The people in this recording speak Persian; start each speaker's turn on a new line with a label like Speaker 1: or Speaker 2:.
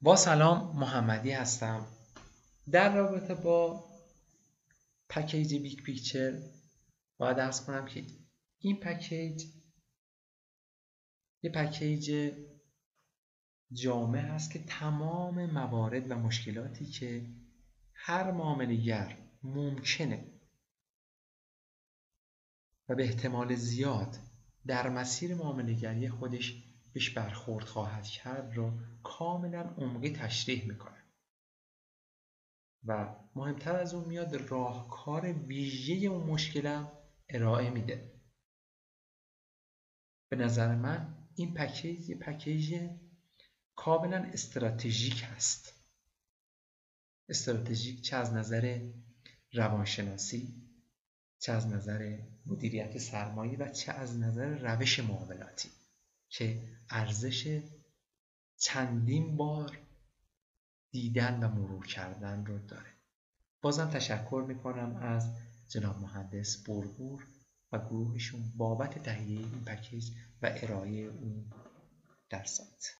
Speaker 1: با سلام، محمدی هستم. در رابطه با پکیج بیگ پیکچر باید عرض کنم که این پکیج یه پکیج جامع هست که تمام موارد و مشکلاتی که هر معامله‌گر ممکنه و به احتمال زیاد در مسیر معامله‌گری خودش بهش برخورد خواهد کرد رو کاملا عمقی تشریح میکنه و مهمتر از اون میاد راهکار ویژه اون مشکلم ارائه میده. به نظر من این پکیج یه پکیج کاملا استراتژیک هست. استراتژیک چه از نظر روانشناسی، چه از نظر مدیریت سرمایه و چه از نظر روش معاملاتی که ارزش چندین بار دیدن و مرور کردن رو داره. بازم تشکر میکنم از جناب مهندس بربور و گروهشون بابت تهیه این پکیج و ارائه اون در سایت.